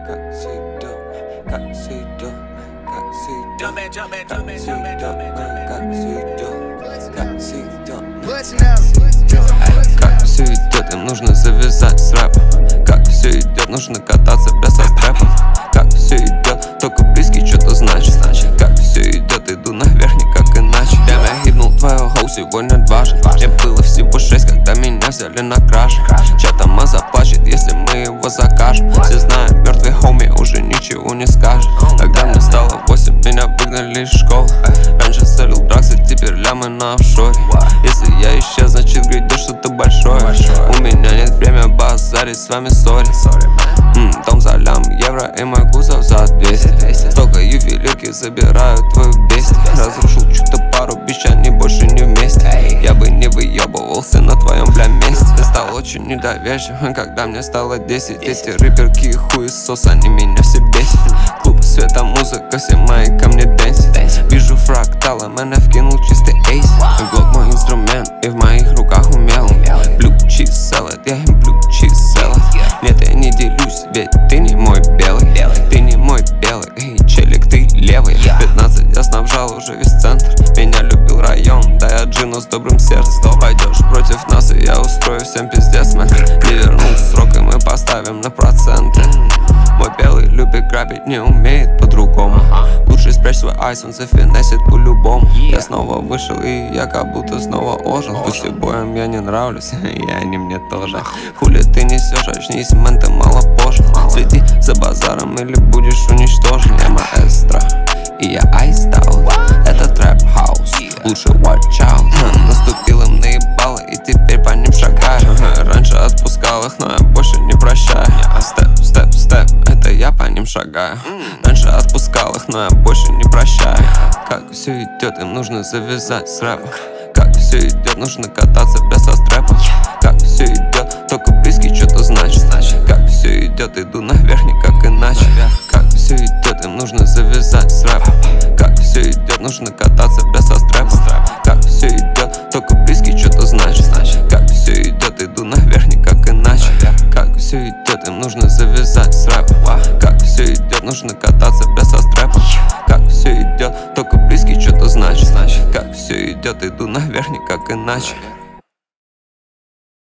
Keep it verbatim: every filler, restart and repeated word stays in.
как все идет, как все идет, как все идет, как все идет, как все идет, как все идет, как все идет, им нужно завязать с рэпом. Как все идет, нужно кататься без со стрэпом. Как все идет, только близкий что-то значит. Как все идет, иду наверх, никак иначе. Damn, я хитнул твоего хоу сегодня дважды. Мне было всего шесть, когда меня взяли на краже. Чё-то заплачет, если мы его закажем. Все знают, мертвый хоми уже ничего не скажет. Когда мне стало восемь, меня выгнали из школы. Раньше целил драксы, теперь лямы на офшоре. Если я исчез, значит грядет что-то большое. У меня нет времени базарить с вами, сори. mm, Дом за лям евро и мой кузов за двести. Столько ювелирки забирают твою бестию. Разрушил что-то пару бич, они больше не вместе. Я бы не выебывался на твоем бля месте. Я стал очень недоверчивым, когда мне стало десять. Эти рэперки и хуесос, они меня все бесят. Клуб, света, музыка, все мои ко мне дэнсят. Вижу фракталы, меня вкинул чистый эйс. Глок мой инструмент, и в моих руках умел. Blue cheese salad, я им blue cheese salad. Нет, я не делюсь, ведь ты не мой белый. Ты не мой белый, эй, челик, ты левый. Пятнадцать я снабжал уже весь центр. Меня любил район, да я джину с добрым сердцем. Пойдешь против нас, и я устрою всем пиздец, мэн. Не вернул срок, и мы поставим на проценты. Мой белый любит грабить, не умеет по-другому. Лучше спрячь свой айс, он зафинесит по-любому. Я снова вышел, и я как будто снова ожил. Пусть и боем я не нравлюсь, и они мне тоже. Хули ты несешь, очнись, мэн, ты мало позже. Следи за базаром, или будешь уничтожен. Я маэстро, и я айстаут. Это трэп-хаус, лучше watch out. Наступил им наебало, и теперь по ним шагаю. Раньше отпускал их, но я больше не прощаю. Степ, степ, степ, это я по ним шагаю. Раньше отпускал их, но я больше не прощаю. Как все идет, им нужно завязать с рэпом. Как все идет, нужно кататься без со стрэпом. Как все идет, только близкий что-то значит. Как все идет, иду наверх, никак иначе. Как все идет, им нужно завязать с рэпом. Как все идет, нужно кататься без со стрэпом. Как все идет, только близкий что-то значит. Как все идет, иду наверх, никак иначе. Как все идет, им нужно завязать с рэпом. Как все идет, нужно кататься без со стрэпом. Как все идет, только близкий что-то значит. Как все идет, иду наверх, никак иначе.